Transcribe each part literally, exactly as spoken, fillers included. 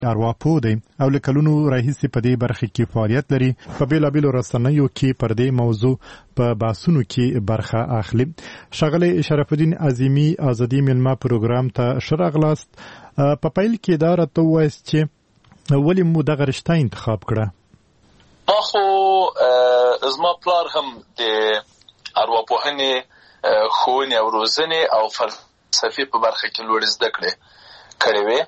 ارواپوه دی او له کلونو راهیسې په دې برخه کې فعالیت لري. په بیلابیلو رسنیو کې پر دې موضوع په بحثونو کې برخه اخلي. ښاغلی شرف الدین عظیمي ازادي میلمه پروګرام ته ښه راغلاست. په پیل کې دا راته ووایاست چې ولې مو دغه رشته انتخاب کړه؟ ما خو زما پلار هم د ارواپوهنې ښوونې او روزنې او فلسفې په برخه کې لوړې زده کړې کړې وې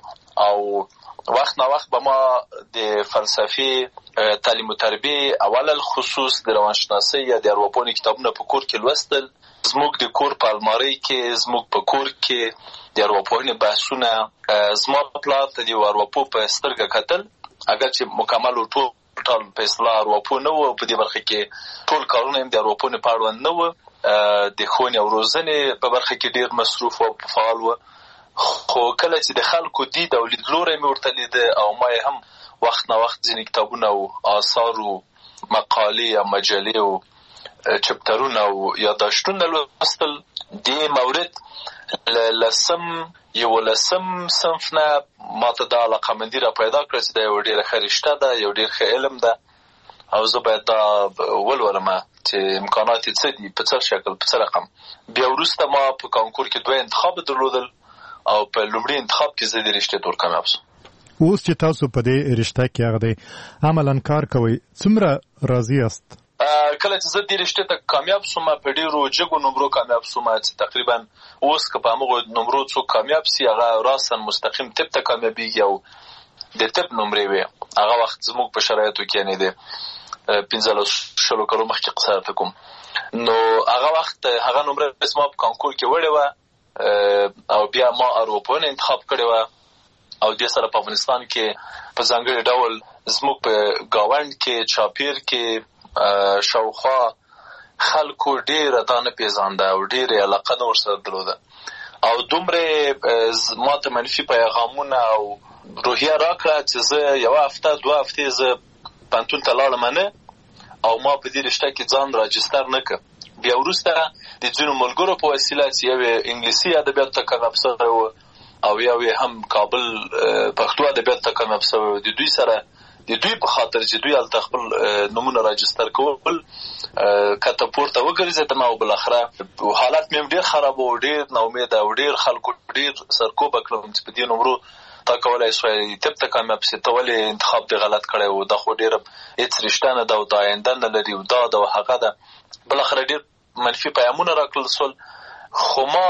او وخت نا وخت به ما د فلسفې تعلیم و تربیې اول الخصوص د روانشناسۍ یا د ارواپوهنې کتابونه په کور کې لوستل. زموږ د کور په المارۍ کې زموږ په کور کې د ارواپوهنې بحثونه زما پلار ته د ارواپوه په سترګه کتل، اگر چې مکمل ټول ټول په اصطلاح ارواپوه نه و. په دې برخه کې ټول کارونه هم د ارواپوهنې په اړوند نه و. د ښوونې او روزنې په برخه کې ډېر مصروف او فعال و. خو کله چې د خلکو دید او لیدلوری مې ورته لیده او ما یې هم وخت نه وخت ځینې کتابونه او آثار او مقالې یا مجلې او چپټرونه او یادداشتونه لوستل. دې مورد له لسم یولسم صنف نه ماته دا علاقه‌مندي را پیدا کړه چې دا یو ډېره ښه رشته ده، یو ډېر ښه علم ده او زه باید دا ولولم چې امکانات یې څه دي، په څه شکل، په څه رقم. بیا وروسته ما په کانکور کې دوه انتخاب درلودل او په لومړي انتخاب کې زه د رشتې تور کامیاب شوم. اوس چې تاسو په دې رشته کې هغه دی عملاً کار کوئ، څومره راضي یاست؟ کله چې زه دې رشتې ته کامیاب شوم په ډېرو جګو نمرو کامیاب شوم چې تقریبا اوس که په همغو نمرو څوک کامیاب سي هغه راساً مستقیم طب ته کامیابېږي او د طب نمرې وې. هغه وخت زموږ په شرایطو کې یعنې د پنځلس شلو کلو مخکې قصه درته کوم، نو هغه وخت هغه نمره زما په کانکور کې وړې وه او بیا ما ارواپوهنه انتخاب کړې وه او دې سره په افغانستان کې په ځانګړي ډول زموږ په ګاونډ کې چاپیر کې شاوخوا خلکو ډېره دا نه پېژانده او ډېرې علاقه نه ورسره درلوده او دومره ما ته منفي پیغامونه او روحیه راکړه چې زه یوه هفته دوه هفتې زه پوهنتون ته لاړم نه او ما په دې رشته کې ځان راجستر نه کړ. بیا وروسته د ځینو ملګرو په وسیله چې یو یې انګلیسي ادبیاتو ته کامیاب شوی و او یو یې هم کابل پښتو ادبیاتو ته کامیاب شوی و، د دوی سره د دوی په خاطر چې دوی هلته خپل نومونه راجستر کول کته پورته وګرځېدم او بالاخره حالت مې هم ډېر خراب و، ډېر ناامیده او ډېر خلکو ډېر سرکوبه کړم چې په دې نمرو تا کولی شوی طب ته کامیاب سي، ته ولې انتخاب دې غلط کړی و، دا خو ډېره هېڅ رشته نه ده او دا آینده نه لري او دا ده او هغه ده. بالاخره ډېر منفي پیغامونه راکړل سول. خو ما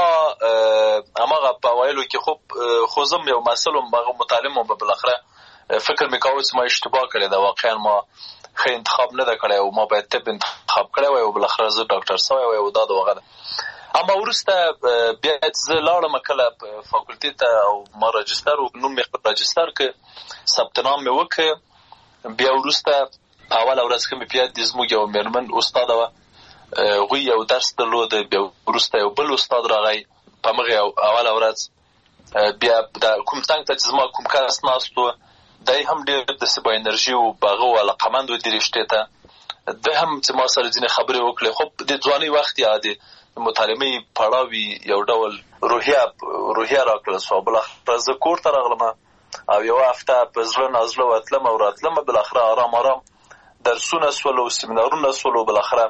هماغه په اوایلو کې خو خو زه یو محصل وم، هغه متعلم وم، بالاخره فکر مې کاوه چې ما اشتباه کړې ده، واقعا ما ښه انتخاب نه ده کړی او ما باید طب انتخاب کړی وی او بالاخره زه ډاکټر سوی وی او دا د هغه ده. اما وروسته بیا چې زه لاړم کله په فاکولټي ته او ما راجستر و نوم مې خپل راجستر کړ، ثبت نام مې وکړ. بیا وروسته په اوله ورځ ښه مې په یاد دي زموږ یو مېرمن استاده وه، هغوی یو درس درلود. بیا وروسته یو بل استاد راغی په همغې اوله ورځ. بیا د کوم څنګ ته چې زما کوم کس ناست و دی هم ډېر داسې با انرژي و، په هغه و علاقمند و دې رشتې ته. دی هم چې ما سره ځینې خبرې وکړې، خو د ځوانۍ وخت یا د مطالعې پړاو یو ډول روحیه روحیه راکړل سوه. بالاخره زه کور ته راغلم او یوه هفته په زړه نازړه وتلم او راتلم. بالاخره آرام آرام درسونه سول او سیمینارونه سول او بالاخره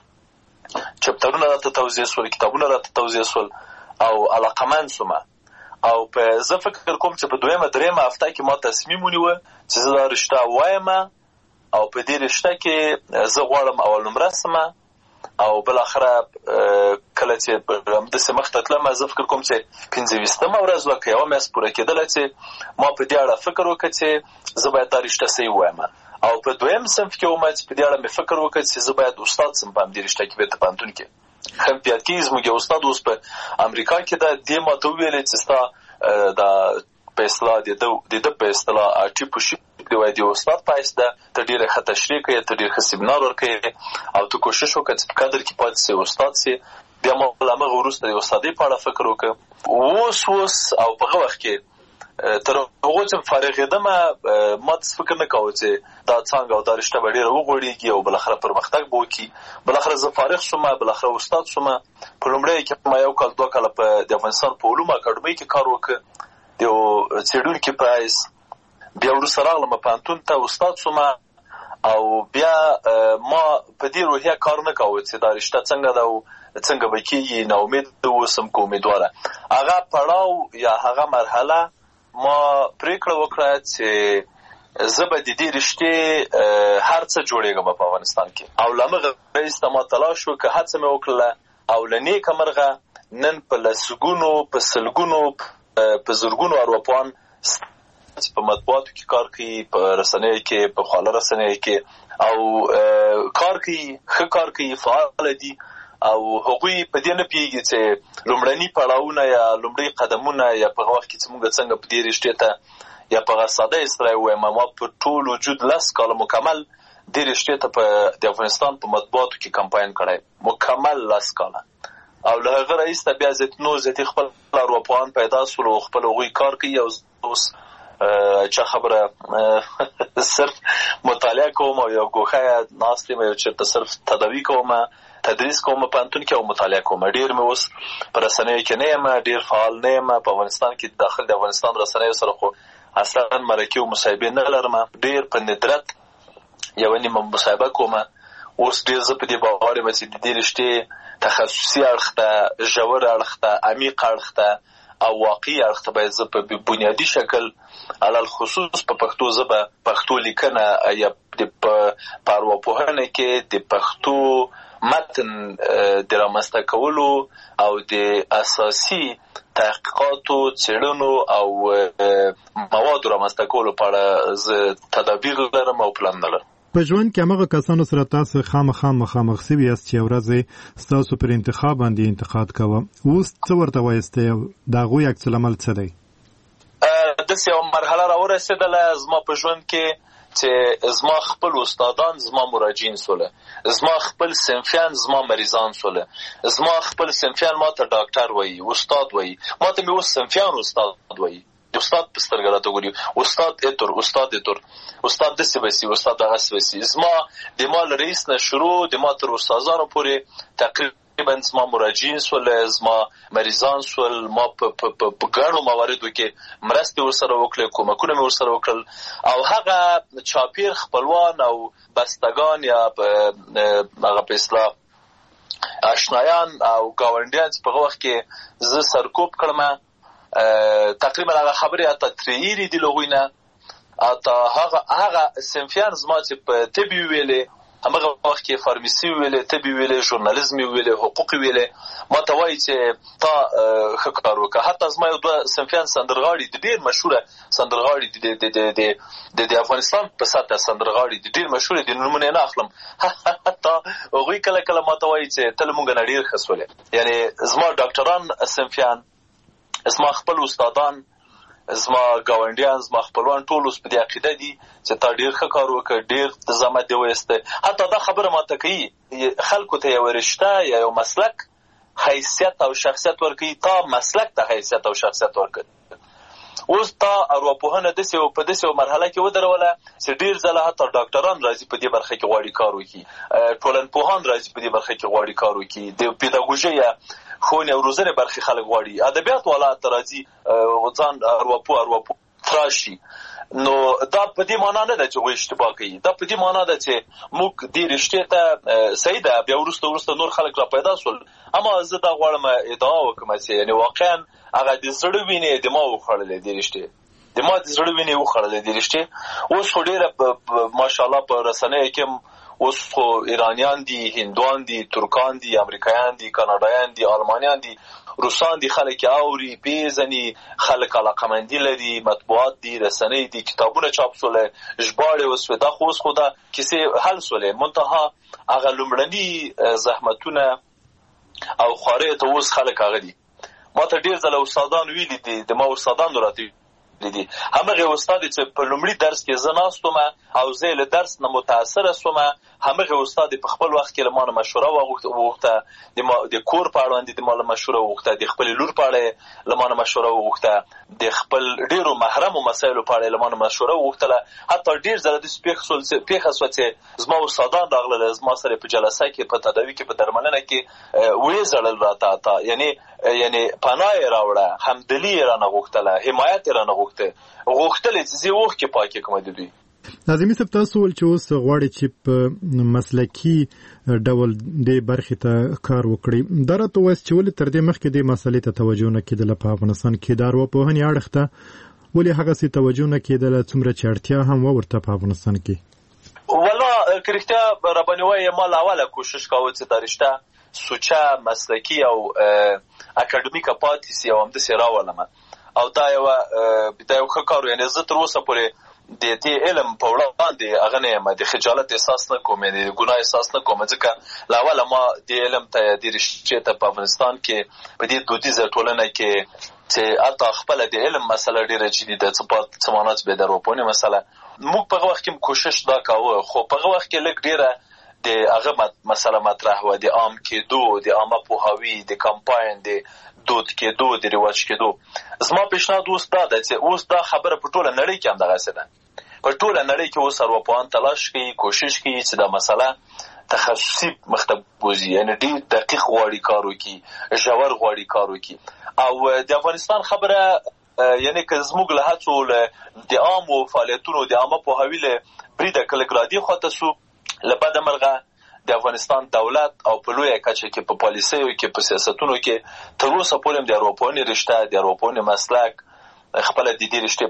چپټرونه راته توضیح سول، کتابونه راته توضیح سول او علاقمند سوم. او په زه فکر کوم چې په دویمه درېیمه هفته کې ما تصمیم ونیوه چې زه دا رشته وایم او په دې رشته کې زه غواړم اول نمره سم او بالاخره کله چې همداسې مخته تلم زه فکر کوم چې پنځه ویشتمه ورځ وه که یوه میاشت پوره کېدله چې ما په دې اړه فکر وکړ چې زه باید دا رشته صحیح ووایم او په دویم صنف کې وم چې په دې اړه مې فکر وکړ چې زه باید استاد سم په همدې رشته کې بېرته پوهنتون کې. ښه مې په یاد کېږي زموږ یو استاد اوس په امریکا کې ده، دې ما ته وویلې چې ستا دا په اصطلاح د ده په اصطلاح ټیپ و شیپ دی وایي د استاد په حیث ده، ته ډېره ښه تشریح کوې، ته ډېر ښه سیمینار ورکوې او ته کوشش وکړه چې په قدر کې پاتې سې استاد سې. بیا ما له همغه وروسته د استادۍ په اړه فکر وکړ. اوس اوس او په هغه وخت کې تر هغو چې فارغېدمه ما داسې فکر نه کاوه چې دا څانګه او دا رشته به ډېره وغوړېږي او بالاخره پرمختګ به وکړي. بالاخره زه فارغ شوم، بالاخره استاد شوم. په لومړیو کې ما یو کال دوه کاله په د افغانستان په علومو اکاډمۍ کې کار وکړ د یو څېړونکي په حیث. بیا وروسته راغلم پوهنتون ته استاد شوم او بیا ما په دې روحیه کار نه کوو چې دا رشته څنګه ده او څنګه به کېږي ناامید اوسم که امیدواره. هغه پړاو یا هغه مرحله ما پرېکړه وکړه چې زه به د دې رشتې هر څه جوړېږم په افغانستان کې او له همغه وروسته ما تلاش وکړه، هڅه مې وکړله او له نیکه مرغه نن په لسګونو په سلګونو په زرګونو ارواپوهان په مطبوعاتو کې کار کوي، په رسنیو کې، په خواله رسنیو کې او کار کوي، ښه کار کوي، فعال دي او هغوی په دې نه پوهېږي چې لومړني پړاوونه یا لومړي قدمونه یا په هغه وخت کې چې موږ څنګه په دې رشتې ته یا په هغه ساده اصطلاح ووایم ما په ټول وجود لس کاله مکمل دې رشتې ته په د افغانستان په مطبوعاتو کې کمپاین کړی، مکمل لس کاله. او له هغه راهیسته بیا زیات نور زیاتې خپل ارواپوهان پیدا شول او خپل هغوی کار کوي او اوس چا خبره صرف مطالعه کوم او یو ګوښه ناست یم، یو چېرته صرف تداوي کوم، تدریس کوم په پوهنتون کې او مطالعه کوم. ډېر مې اوس په رسنیو کې نه یم، ډېر فعال نه یم په افغانستان کې. داخل د افغانستان رسنیو سره خو اصلا مرکې او مصاحبې نه لرم، ډېر په ندرت یوه نیمه مصاحبه کوم. اوس ډېر زه په دې باور یم چې د دې رشتې تخصصي اړخ ته، ژور اړخ ته، عمیق اړخ ته او واقعي اړخ ته باید زه په بنیادي شکل علل خصوص په پښتو ژبه پښتو لیکنه یا په ارواپوهنه کې د پښتو متن د رامنځته کولو او د اساسي تحقیقاتو، څېړنو او موادو رامنځته کولو په اړه زه تدابیر لرم او پلان نه لرم. په ژوند کې همغه کسانو سره تاسو خامخا مخامخ سوي یاست چې یو ورځ ستاسو پر انتخاب باندې انتقاد کوه، اوس څه ورته وایستئ؟ د هغوی عکس العمل څه دی؟ داسې یوه مرحله راورسېدله زما په ژوند کې چې زما خپل استادان زما مراجعین سوله، زما خپل صنفیان زما مریضان سوله، زما خپل صنفیان ما ته ډاکټر وایي، استاد وایي، ما ته مې اوس صنفیان استاد وایي، استاد په سترګه راته ګوري، استاد اتر، استاد اتر، استاد داسې بسي، استاد دغسې بسي. زما د ما له رئیس نه شروع د ما تر استادانو پورې تقریبا زما مراجعین سول، زما مریضان سول، ما په ګڼو مواردو کې مرستې ورسره وکړې، کومکونه مې ورسره وکړل او هغه چاپیر خپلوان او بستګان یا هغه په اصطلاح اشنایان او ګاونډیان چې په هغه وخت کې زه سرکوب کړم تقریبا هغه خبرې اته ترې ایرې دي له هغوی نه. اته هغه هغه صنفیان زما چې په طب یې ویلې، همغه وخت کې فارمیسي ویلې، طب یې ویلې، ژورنالیزم یې ویلې، حقوق یې ویلې، ما ته وایي چې تا ښه کار وکړه. حتی زما یو دوه صنفیان سندرغاړي دي، ډېر مشهوره سندرغاړي دي د د افغانستان په سطحه سندرغاړي دي، ډېر مشهوره دي، نومونه یې نه اخلم. حتی هغوی کله کله ما ته وایي چې ته له موږ نه ډېر ښه سولې. یعنې زما ډاکټران صنفیان، زما خپل استادان، زما ګاونډیان، زما خپلوان ټول اوس په دې عقیده دي چې تا ډېر ښه کار وکړ، ډېر زحمت دې وایسته. حتی دا خبره ماته کوي خلکو ته یوه رشته یا یو مسلک حیثیت او شخصیت ورکوي، تا مسلک ته حیثیت او شخصیت ورکوي. اوس تا ارواپوهنه داسې په داسې یو مرحله کې ودروله چې ډېر ځله حتی ډاکټران راځي په دې برخه کې غواړي کار وکړي، ټولنپوهان راځي په دې برخه کې غواړي کار وکړي، د پیداګوژۍ یا ښوونې او روزنې برخې خلک غواړي، ادبیات والا ته راځي ځان ارواپوه ارواپوه تراشي. نو دا په دې معنا نه ده چې هغوی اشتباه کوي، دا په دې معنا ده چې موږ دې رشتې ته صحیح ده بیا وروسته وروسته نور خلک را پیدا شول. اما زه دا غواړم ادعا وکړم چې یعنې واقعا هغه د زړه وینې د ما وخوړلې دې رشتې، د ما د زړه وینې وخوړلې دې رشتې. اوس خو ډېره ماشاءالله په رسنیو کې اوس خو ایرانیان دي، هندوان دي، ترکان دي، امریکایان دي، کاناډایان دي، آلمانیان دي، روسان دي، خلک اوري، پیژني، خلک علاقمندي لري، مطبوعات دي، رسنۍ دي، کتابونه چاپ سوله، ژباړې وسوې. دا خو اوس خو دا کیسې حل سولې، منتها هغه لومړني زحمتونه او خوارۍ ته اوس خلک هغه دي. ما ته ډېر ځله استادان ویلي دي، د ما استادانو راته دي همغه استاد چې په لومړي درس کې زه ناست وم او زه له درس نه متاثره شوم، همغه استاد په خپل وخت کې له ما نه مشوره وغوښته، د کور په اړه د ما له مشوره وغوښته، د خپلې لور په اړه له ما نه مشوره وغوښته، د خپل ډېرو محرمو مسایلو په اړه له ما نه مشوره وغوښتله. حتی ډېر ځله داسې پېښه شوه چې زما استادان راغلل زما سره په جلسه کې، په تداوي کې، په درملنه کې ویې ژړل راته، یعنې یعنې پناه یې راوړه، همدلي یې رانه غوښتله، حمایت یې رانه غوښتله. غوښته غوښتل چې زه وخت کې پاکي کوم د دوی لازمي سب تاسو ول چې اوس غواړي چې په مسلکی ډول د برخې ته کار وکړي درته وایي چې ول تر دې مخکې د مسلې ته توجه نه کېدله په افغانستان کې د ارواپوهنې اړخ ولې هغه څه توجه نه کېدله څومره چې اړتیا هم ورته په افغانستان کې والله کرکټا رباني وایي ما لاوله کوشش کاوه چې درشته سوچا مسلکی او اکاډمیکه پاتې سي او هم د سراولمه او دا یو د یو کارو یعنی زه تر اوسه پورې د دې علم په وړاندې هغه نه یم د خجالت احساس نه کوم د ګناه احساس نه کوم ځکه لاوله ما د علم ته د رښتیا ته په افغانستان کې په دې دودیزه ټولنه کې چې اته خپل د علم مسله ډیره جدي ده چې په سمانات به دروپونه مسله موږ په وخت کې کوشش دا کاوه خو په وخت کې لږ ډیره د هغه مسله مطرح و د عام کېدو د عامه پوهاوی د کمپاین د دود کېدو د رواج کېدو زما پیشنهاد اوس دا ده چې اوس دا خبره په ټوله نړۍ کې هم دغه څه ده په ټوله نړۍ کې اوس ارواپوهان تلاش کوي کوشش کوي چې دا مسله تخصصي مخته بوزي یعنی ډېر دقیق غواړي کار وکړي ژور غواړي کار وکړي او د افغانستان خبره یعنی که زموږ له هڅو د عامو فعالیتونو د عامه پوهاوي له بریده کله ګرادي خواته سو له بده مرغه د افغانستان دولت او په لویه کچه کې په پالیسیو کې په سیاستونو کې تر اوسه پورې د ارواپوهنې رشته د ارواپوهنې مسلک خپل د دې رشته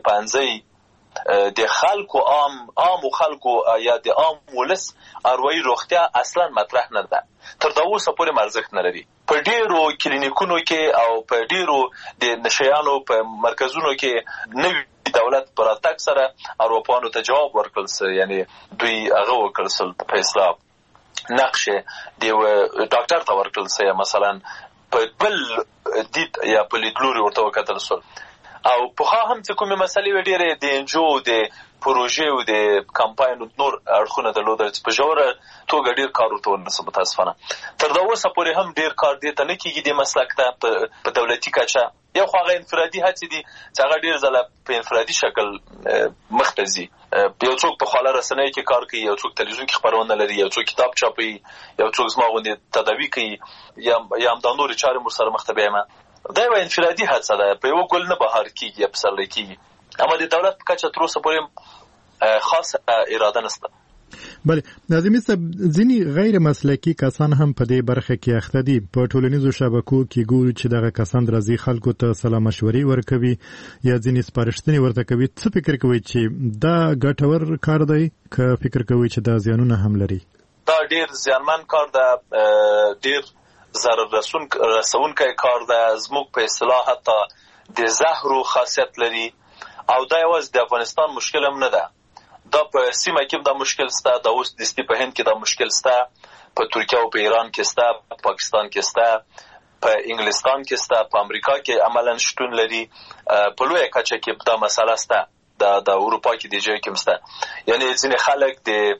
پنځه د خلکو عام عام خلکو یا د عام ولس اروایي روغتیا اصلا مطرح نه ده تر دا اوسه پورې مرزښت نه لري په ډیرو کلینیکونو کې او په ډیرو د نشیانو په مرکزونو کې نوی دولت پر اتاک سره ارواپوهانو ته جواب ورکړل سي یعنی دوی هغه وکړل سل په اسلام نقشه دی ډاکټر ته ورکړل سي مثلا په بل دید یا په لیدلوري ورته وکړل سو او په هم چې کومه مسلې وړي د انجو د پروژې او د کمپاین نور اړخونه درلودل چې په جوړه توګه ډیر کار ورته ونسو متاسفانه تر دا اوسه پورې هم ډیر کار دی ته نه کیږي د مسلک ته په دولتي کچه یو خو هغه انفرادي هڅې دي چې هغه ډیر ځله په انفرادي شکل مختزي یو څوک په خاله رسنۍ کې کار کوي یو څوک تلویزیون کې خبرونه لري یو څوک کتاب چاپي یو څوک زما غوندې تداوی کوي یا یا هم د نورو چارې مر سره مخ ته بیمه دا یو انفرادي هڅه ده په یو ګل نه بهر کیږي یا پسرلی کیږي اما د دولت په کچه تر اوسه پورې خاص اراده نشته بله ناظمي صاحب ځینې غیر مسلکي کسان هم په دې برخه کې اخته دي په ټولنیزو شبکو کې ګورو چې دغه کسان راځي خلکو ته سلا مشورې ورکوي یا ځینې سپارښتنې ورته کوي څه فکر کوي چې دا ګټور کار دی که فکر کوي چې دا زیانونه هم لري دا ډیر زیانمن کار ده ډیر ضرر رسون رسونکی کار ده زموږ په اصطلاح حتی د زهرو خاصیت لري او دا یوازې د افغانستان مشکل هم نه ده دا په سیمه کې دا مشکل سته دا اوس د ستی په هند کې دا مشکل سته په ترکیه او په ایران کې سته په پاکستان کې سته په انګلستان کې سته په امریکا کې عملاً شتون لري په لویه کچه کې دا مسله سته د د اروپا کې د ځای کې سته یعنی ځینې خلک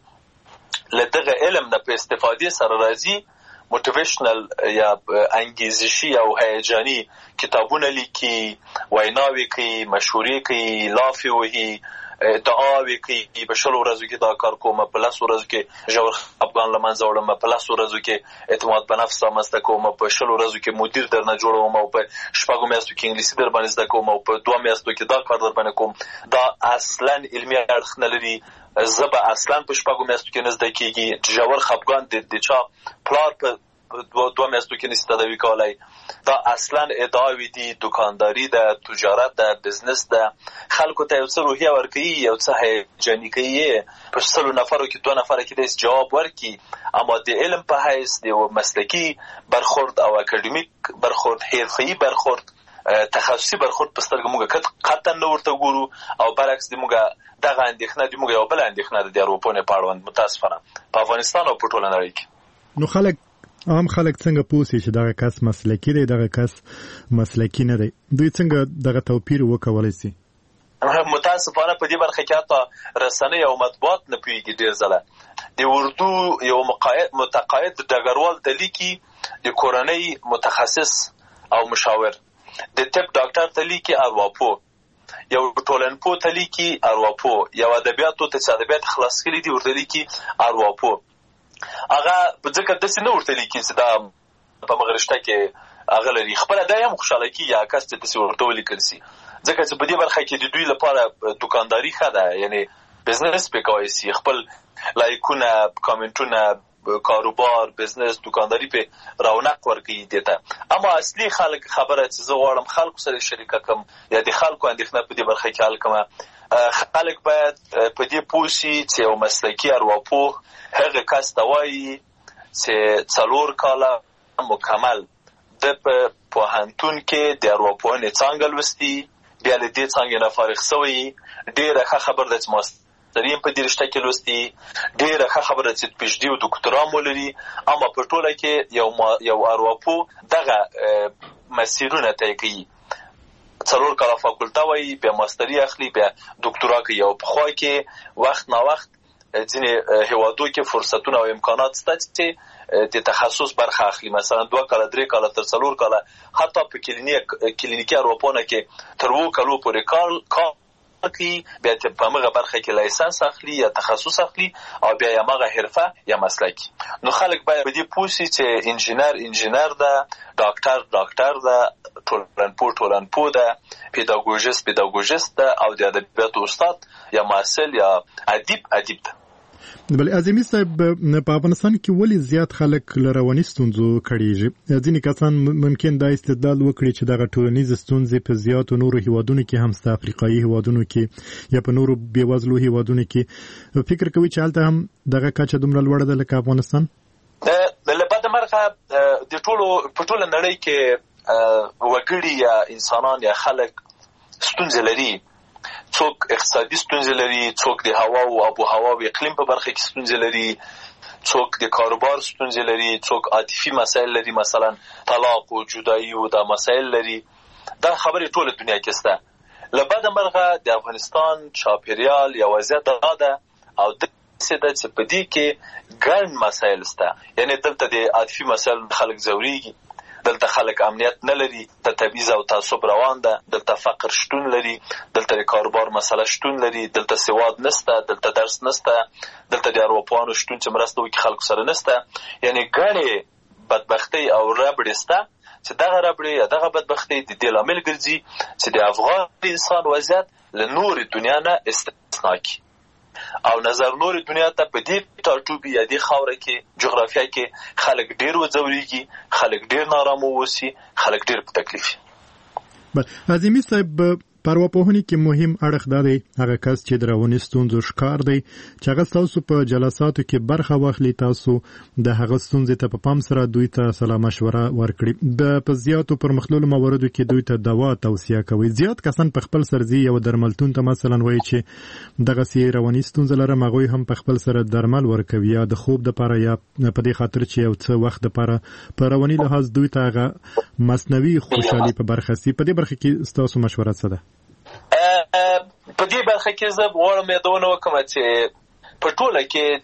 د لدغه علم نه په استفادې سره راځي موټیویشنل یا انګیزشي او هیجاني کتابونه لیکي ویناوي کوي مشورې کوي لافي وهي دعاوي کوي په شلو ورځو کې دا کار کوم په لس ورځو کې ژور افغان لمنځه وړم په لس ورځو کې اعتماد په نفس رامنځته کوم په شلو ورځو کې مدیر درنه جوړوم او په شپږو میاشتو کې انګلیسي در باندې زده کوم او په دوه میاشتو کې دا کار در باندې کوم دا اصلا علمي اړخ نه لري زبا اصلا په شپږو میاشتو کې نه زده کېږي ژور خپګان د چا پلار په دوه میاشتو کې نشي تداوی کولای دا اصلا ادعاوی دي دکانداری ده تجارت ده بزنس ده خلکو ته یو څه روحیه ورکوي یو څه هیجاني کوي په سلو نفرو کې دوه نفر کې د جواب ورکي اما د علم په حیث د مسلکی برخورد او اکاډمیک برخورد حرفه‌ای برخورد تخصصي برخورد په سترګه موږ قطعا نه ورته ګورو او برعکس د موږ دغه اندېښنه د موږ یو بل اندېښنه د اروپا په اړوند متاسفانه په افغانستان او په ټوله نړۍ کې نو خلک عام خلک څنګه پوښي چې دغه کس مسلکی دی دغه کس مسلکی نه دی دوی څنګه دغه توپیر وکولای شي متاسفانه په دې برخه کې حتی رسنۍ او مطبوعات نه پیږي ډیر ځله د اردو یو مقاید متقاعد ډګروال د لیکي د کورنۍ متخصص او مشاور د طب ډاکټر ته لیکي ارواپو یو ټولنپو ته لیکي ارواپو یو ادبیاتو ته ادبیات خلاص کړي دي ورته لیکي ارواپو هغه په ځکه د سینه ورته لیکي چې دا په مغرشته کې هغه لري خپل د یم خوشاله کی یا کس ته څه ورته ولیکل سي ځکه چې په دې برخه کې د دوی لپاره دکانداري ښه ده، یعنی بزنس پې کولی شي، خپل لایکونه، کامنټونه، کاروبار، بزنس، دکانداري پې رونق ورکوي دې ته. اما اصلي خلک خبره چې زه غواړم خلکو سره شریکه کړم یا د خلکو اندېښنه په دې برخه کې حل کړم، خلک باید په دې پوه شي چې یو مسلکي ارواپوه هغه کس ته وایي چې څلور کاله مکمل د په پوهنتون کې د ارواپوهنې څانګه لوستي، بیا له دې څانګې نه فارغ شوی، ډېره ښه خبره ده چې ماستري په دې رشته کې لوستي، ډېره ښه خبره ده چې پي ایچ ډي او دکترا مو لري. اما په ټوله کې یو یو ارواپوه دغه مسیرونه طی کوي، څلور کاله فاکولته وایي، بیا ماستري اخلي، بیا دکترا کوي. او پخوا کې وخت نا وخت ځینې هیوادو کې فرصتونه او امکانات شته چې د تخصص برخه اخلي، مثلا دوه کاله، درې کاله، تر څلور کاله، حتی په کلینیک کلینیکي ارواپوهنه کې تر اووه کالو پورې کار کار کوي، بیا په هغه برخه کې لایسنس اخلي یا تخصص اخلي او بیا یې هغه حرفه یا مسلک. نو خلک باید په دې پوه شي چې انجینر انجینر ده، ډاکټر ډاکټر ده، ټولنپوه ټولنپوه ده، پیداګوژیست پیداګوژیست ده، او د ادبیاتو استاد یا محصل یا ادیب ادیب ده. بل اعظمي صاحب، په افغانستان کې ولې زیات خلک له رواني ستونزو کړيږي؟ ځینې کسان ممکن دا استدلال وکړي چې دغه ټولنیزې ستونزې په زیاتو نورو هیوادونو کې هم سته، افریقایي هیوادونو کې یا په نورو بېوزلو هیوادونو کې. فکر کوي چې هلته هم دغه کچه دومره لوړه ده لکه افغانستان؟ له بده مرغه د ټولو په ټوله نړۍ کې وګړي یا انسانان یا خلک ستونزې لري. څوک اقتصادي ستونزې لري، څوک د هوا او آب و هوا او اقلیم په برخه کې ستونزې لري، څوک د کاروبار ستونزې لري، څوک عاطفي مسایل لري، مثلا طلاق او جدایي او دا مسایل لري. دا خبرې ټوله دنیا کې شته. له بده مرغه د افغانستان چاپیریال یا وضعیت دا ده او داسې ده چې په دې کې ګڼ مسایل شته. یعنی دلته د عاطفي مسایل خلک ځورېږي، دلته خلک امنیت نه لري، د تبعیض او تعصب روان ده، دلته فقر شتون لري، دلته د کاروبار مسله شتون لري، دلته سواد نسته، دلته درس نسته، دلته د ارواپوهانو شتون چې مرسته وکړي خلکو سره نسته. یعنی ګڼې بدبختۍ او ربړې شته چې دغه ربړې یا دغه بدبختۍ د دې لامل ګرځي چې د افغان انسان وضعیت له نورې دنیا نه استثنا کړي او نظر نورې دنیا ته په دې ټاټوبي یا دې خاوره کې جغرافیه کې خلک ډېر وځورېږي، خلک ډېر نارامه اوسي، خلک ډېر په تکلیف. اعظمي صاحب، په ارواپوهنې کې مهم اړخ دا دی هغه کس چې د رواني ستونزو ښکار دی چې هغه ستاسو په جلساتو کې برخه واخلي، تاسو د هغه ستونزې ته په پام سره دوی ته سلا مشوره ورکړي. په زیاتو پرمختللو مواردو کې دوی ته دوا توصیه کوي. زیات کسان په خپل سر ځي یو درملتون ته مثلا وایي چې دغسې رواني ستونزه لرم، هغوی هم په خپل سره درمل ورکوي یا د خوب دپاره یا په دې خاطر چې یو څه وخت دپاره په رواني لحاظ دوی ته هغه مصنوي خوشحالي په برخه سي. په دې برخه کې ستاسو مشوره څه ده؟ په دې برخه کې زه غواړم یادونه وکړم چې په ټوله کې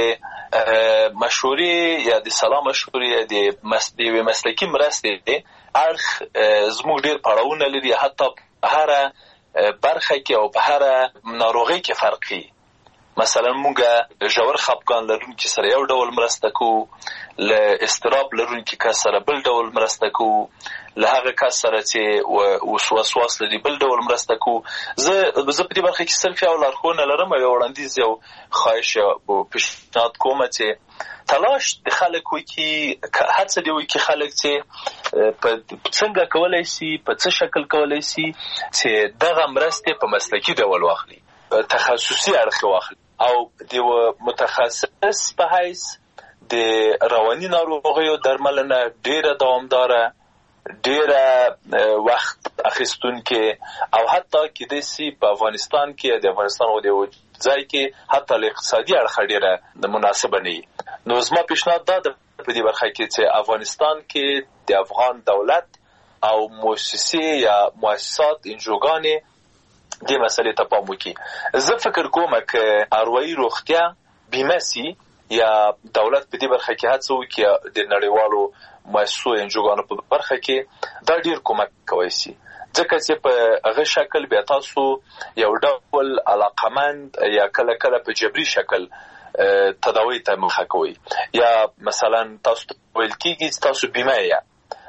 د مشورې یا د سلا مشورې یا د مسلکي مرستې اړخ زموږ ډېر پړاوونه لري، حتی په هره برخه کې او په هره ناروغۍ کې فرقي. مثلا موږ ژور خپګان لرونکي سره یو ډول مرسته کوو، له اضطراب لرونکي کس سره بل ډول مرسته کوو، له هغه کس سره چې وسواس لري بل ډول مرسته کوو. زه زه په دې برخه کې صرف یو لارښوونه لرم، یو وړاندیز، یو خواهش او پیشنهاد کوم چې تلاش د خلکو کې هڅه دی وکړي خلک چې په څنګه کولای شي، په څه شکل کولای شي چې دغه مرستې په مسلکي ډول واخلي، تخصصي اړخ واخلي او د متخصص په حیث د رواني ناروغیو درملنه ډیره دوامداره، ډیره وخت اخیستونکې او حتی کېدای شي په افغانستان کې د افغانستان او د ځای کې حتی له اقتصادي اړخه ډیره مناسبه نه وي. نو زما پیشنهاد دا ده په دې برخه کې چې افغانستان کې د افغان دولت او مؤسسې یا مؤسسات انجوګانې دې مسئلې ته پام وکړي. زه فکر کوم که اروايي روغتیا بیمه سي یا دولت په دې برخه کې هڅه وکړي د نړیوالو مؤسسو انجوګانو په برخه کې دا ډیر کومک کوي سي، ځکه چې په هغه شکل بیا تاسو یو ډول علاقمند یا کله کله په جبري شکل تداوی ته مخه کوي، یا مثلا تاسو ویل کېږي تاسو بیمه یا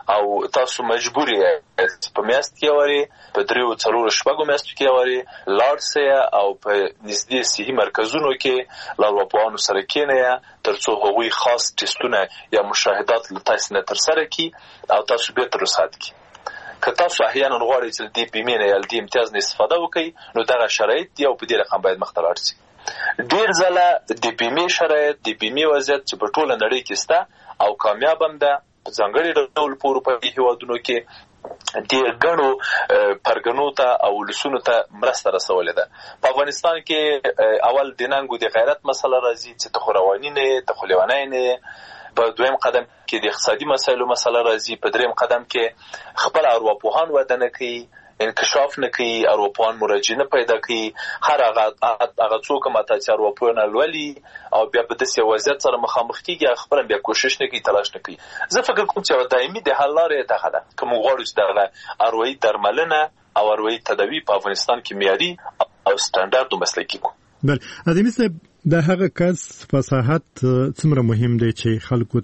او تاسو مجبور یې په میاشت کې وری په دریو څلورو شپږو میاشتو کې وری لاړ سئ او په نږدې صحي مرکزونو کې له ارواپوهانو سره کښېنئ ترڅو هغوی خاص ټسټونه یا مشاهدات له تاسو نه ترسره کړي او تاسو بېرته رخصت کړي. که تاسو احیانا غواړئ چې د دې بیمې نه یا د دې امتیاز نه استفاده وکړئ نو دغه شرایط دي او په دې رقم باید مخته لاړ شي. ډېر ځله د بیمې شرایط د بیمې وضعیت چې په ټوله نړۍ کې شته او کامیاب هم ده په ځانګړي ډول په اروپایي هېوادونو کې ډېر ګڼو پرګنو ته او ولسونو ته مرسته رسولې ده. په افغانستان کې اول د ننګو د غیرت مسله راځي چې ته خو رواني نه یې ته خو لیونی نه یې. په دویم قدم کې د اقتصادي مسایلو مسله راځي. په دریم قدم کې خپل ارواپوهان وده نه کوي، انکشاف نه کوي، ارواپوهان مراجعه نه پیدا کوي. هر هغه هغه څوک ماته چې ارواپوهان لولي او بیا په داسې وضعیت سره مخامخ کېږي خپل بیا کوشش نه کوي، تلاش نه کوي. زه فکر کوم چې دایمي د حل لارې دغه ده که موږ غواړو چې دغه اروايي درملنه او اروايي تداوي په افغانستان کې معیاري او سټانډارډ او مسلکي کړو. بله ادمي صاحب د هغه کس فصاحت څومره مهم دی چې خلکو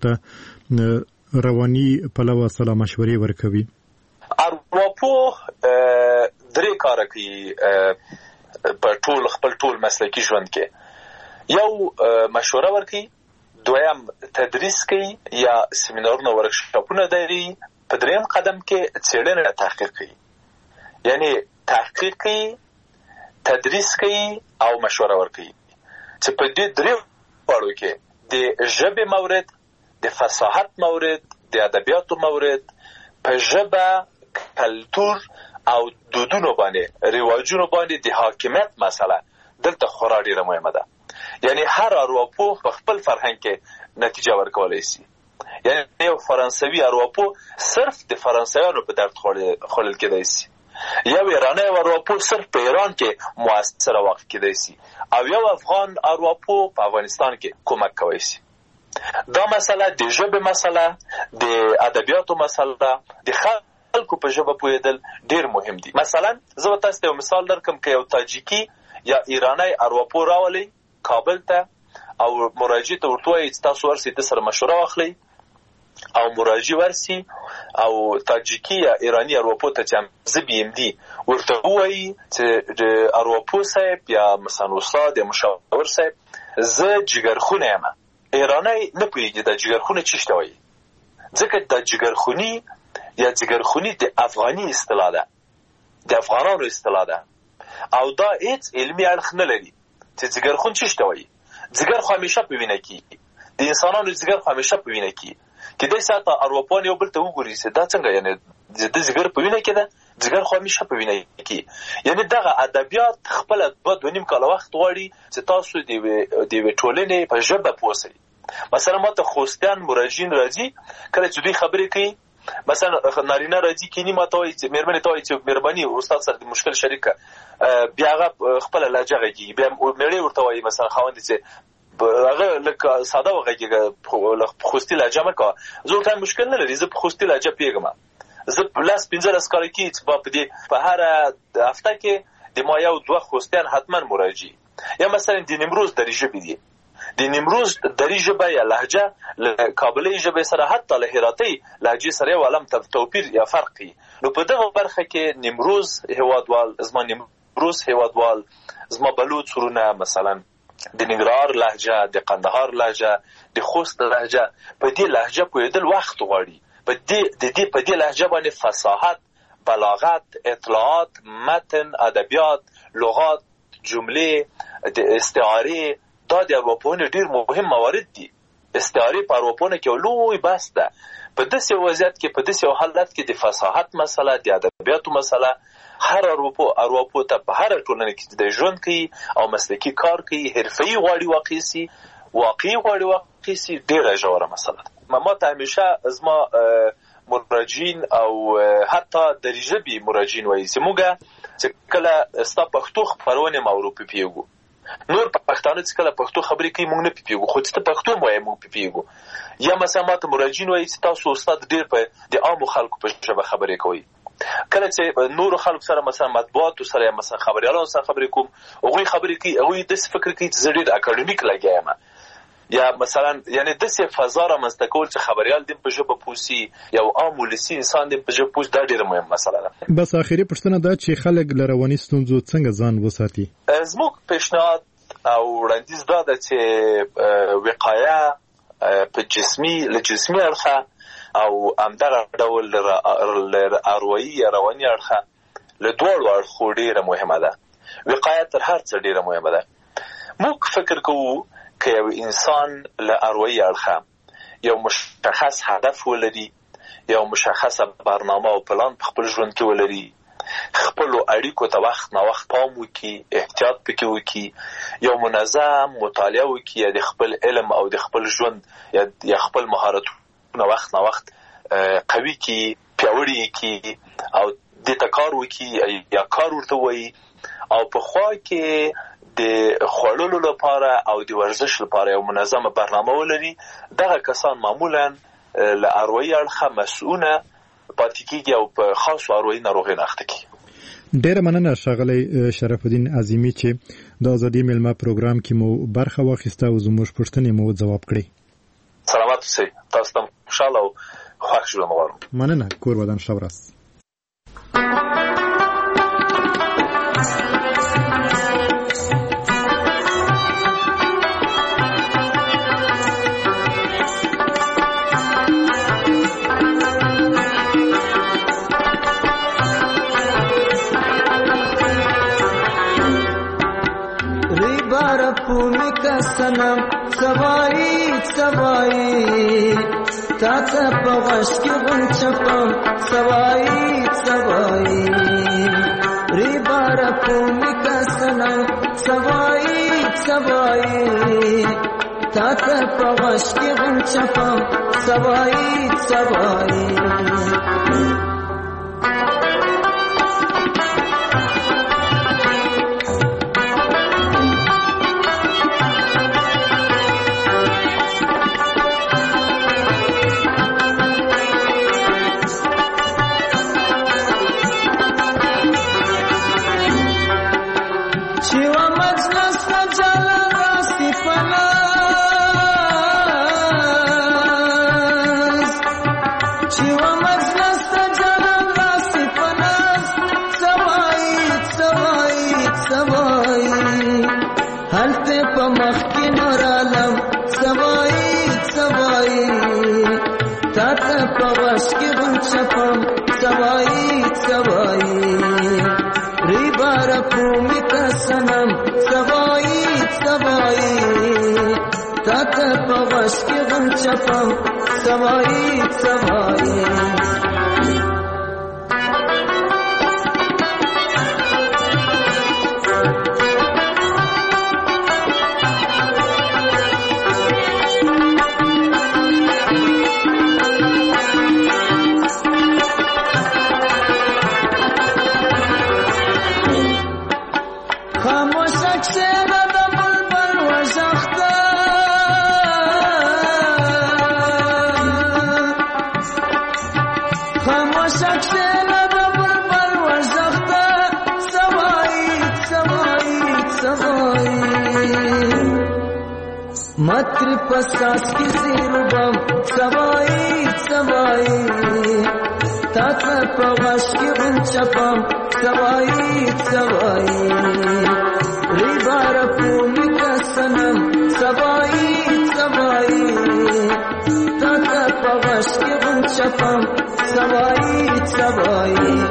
ته رواني پلوه سلا مشورې ورکوي؟ ارواپوه درې کاره کوي په ټول خپل ټول مسلکي ژوند کې. یو مشوره ورکوي، دویم تدریس کوي یا سیمینارونه ورکشاپونه دایي، په دریم قدم کې څېړنه تحقیق کوي. یعنی تحقیق کوي، تدریس کوي او مشوره ورکوي چې په دې درې واړو کې د ژبې مورد، د فصاحت مورد، د ادبیاتو مورد، په ژبه، کلتور او دودونو باندې رواجونو باندې د حاکمیت مسله دلته خورا ډیره مهمه ده. یعنی هر ارواپوه په خپل فرهنګ کې نتیجه ورکولی شي. یعنی یو فرانسوي ارواپوه صرف د فرانسویانو په درد خوړل کېدای شي، یو ایرانی ارواپوه صرف په ایران کې موثره واقع کېدای شي، او یو افغان ارواپوه په افغانستان کې کومک کولی شي. دا مسله د ژبې مسله، د ادبیاتو مسله، د خلکو په ژبه پوهېدل ډېر مهم دي. مثلا زه به تاسو ته یو مثال درکړم که یو تاجیکي یا ایرانی ارواپوه راولئ کابل ته او مراجع ته ورته وایي چې تاسو ورسئ ده سره مشوره واخلئ او مراجع ورسي او تاجیکي یا ایرانی ارواپوه ته چې زه بیم دي ورته ووایي چې د ارواپوه صاحب یا مثلا استاد یا مشاور صاحب زه جګرخونه یم. ایرانی نه پوهېږي دا جګرخونه څه شته وایي، ځکه دا جګرخوني یا جګرخوني د افغاني اصطلاح ده، د افغانانو اصطلاح ده او دا هیڅ علمي اړخ نه لري چې جګرخون څه شته وایي. جګر خو همیشه په وینه کې، د انسانانو جګر خو همیشه په وینه کې. کېدای شي حتی ارواپوهان یو بل ته وګوري چې دا څنګه، یعنی د جګر په وینه کې ده، جګر خو همیشه په وینه کې. یعنی دغه ادبیات خپله دوه دوه نیم کاله وخت غواړي چې تاسو د یوې ټولنې په ژبه پوه شئ. مثلا ما ته خوستیان مراجعین راځي، کله چې دوی خبرې کوي مثلا نارینه راځي کینی ما ته وایي چې مېرمنې ته وایي چې مهرباني استاد سره د مشکل شریکه، بیا هغه خپله لهجه غږېږي، بیا مېړی ورته وایي مثلا خاوند چې هغه لکه ساده وغږېږه، خوستي لهجه مه کوه. زه ورته مشکل نه لري، زه په خوستي لهجه پوهېږم. زه لس پنځلس کاله کېږي چې په دې په هره هفته کې د ما یو دوه خوستیان حتما مراجعي. یا مثلا د نیمروز دري ژبې دي، د نیمروز دري ژبه یا لهجه له کابلي ژبې سره حتی له هراتۍ لهجې سره یو عالم توپیر یا فرق کوي. نو په دغه برخه کې نیمروز هېوادوال، زما نیمروز هېوادوال، زما بلوڅ ورونه مثلا د ننګرهار لهجه، د قندهار لهجه، د خوست لهجه، په دې لهجه پوهېدل وخت غواړي. په دې د دې په دې لهجه باندې فصاحت، بلاغت، اطلاعات، متن، ادبیات، لغات، جملې، د استعارې، دا د ارواپوهنې ډېر مهم موارد دي. استعارې په ارواپوهنه کې یو لوی بحث ده. په داسې وضعیت کې، په داسې حالت کې د فصاحت مسله، د ادبیاتو مسله هر ارواپوه ارواپوه ته په هره ټولنه کې د ژوند کوي او مسلکي کار کوي، حرفه‌ایي غواړي واقع سي، واقعي غواړي واقع سي، ډېره ژوره مسله ده. ما ته همیشه زما مراجعین او حتی دري ژبې مراجعین وایي چې موږ چې کله ستا پښتو خپرونې ما ورو پوهېږو، نور پښتانه چې کله پښتو خبرې کوي موږ نه پوهېږو، خو چې ته پښتو هم وایې موږ پوهېږو. یا مثلا ما ته مراجعین وایي چې تاسو استاد ډېر په د عامو خلکو په ژبه خبرې کوئ. کله چې نورو خلکو سره مثلا مطبوعاتو سره یا مثلا خبریالانو سره خبرې کوم، هغوی خبرې کوي، هغوی داسې فکر کوي چې زه ډېر اکاډمیک لګیا یم. یا مثلا یعنی داسې فضا رامنځته کول چې خبریال دې په ژبه پوسي یو عام ولسي انسان دې په ژبه پوس دا ډیره مهمه مسله ده. بس اخیری پوښتنه ده چې خلک له رواني ستونزو څنګه ځان وساتي؟ زموږ پیشنهاد او وړاندیز دا ده چې وقایه په جسمي له جسمي اړخه او همدغه ډول له اروايي یا رواني اړخه له دواړو اړخو ډیره مهمه ده. وقایه تر هر څه ډیره مهمه ده. موږ فکر کوو که یو انسان له اروايي اړخه یو مشخص هدف ولري، یو مشخصه برنامه او پلان په خپل ژوند کې ولري، خپل اړیکو ته وخت نه وخت پام وکړي، احتیاط پکې وکړي، یو منظم مطالعه وکړي، یا د خپل علم او د خپل ژوند یا یا خپل مهارتونه وخت نه وخت قوي کړي، پیاوړي کړي او دې ته کار وکړي یا کار ورته وایي، او په خوا کې د خوړلو لپاره او د ورزش لپاره یو منظمه برنامه ولري. دغه کسان معمولا له اروايي اړخه مسؤونه پاتې کېږي او په خاصو اروايي ناروغیو نه اخته کېږي. ډېره مننه ښاغلی شرف الدین عظیمي چې د ازادي میلمه پروګرام کې مو برخه واخیسته او زموږ پوښتنې مو ځواب کړې. سلامت اوسئ. تاسو ته خوشحاله او خوښ ژوند غواړم. مننه. کور ودان ښه ورځ. سنم سوایی سوایی تاتا پغش کی غنچپم سوایی سوایی ری بارا پومی کا سنم سوایی سوایی تاتا پغش کی غنچپم سوایی سوایی چپم سوایی سوایی متری پساس کی زیربم سوایی سوایی تاتا پغش کی غنچپم سوایی سوایی ریبار پومی کا سنم سوایی سوایی تاتا پغش کی غنچپم سوایی سوایی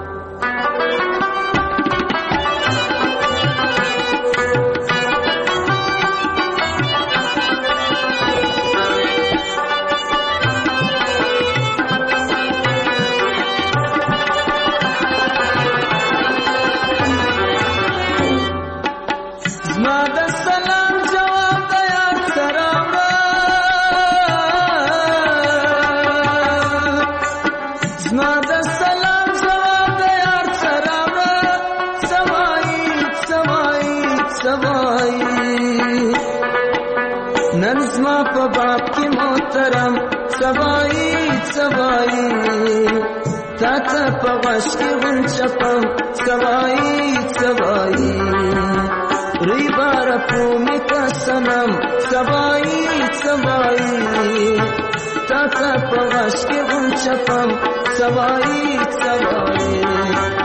سوایی سوایی تاتا پغش کی غنچپم سوایی سوایی روی بار پرومی کا سنم سبایی سبایی تا تا پغش کی غم چپم سبایی سبایی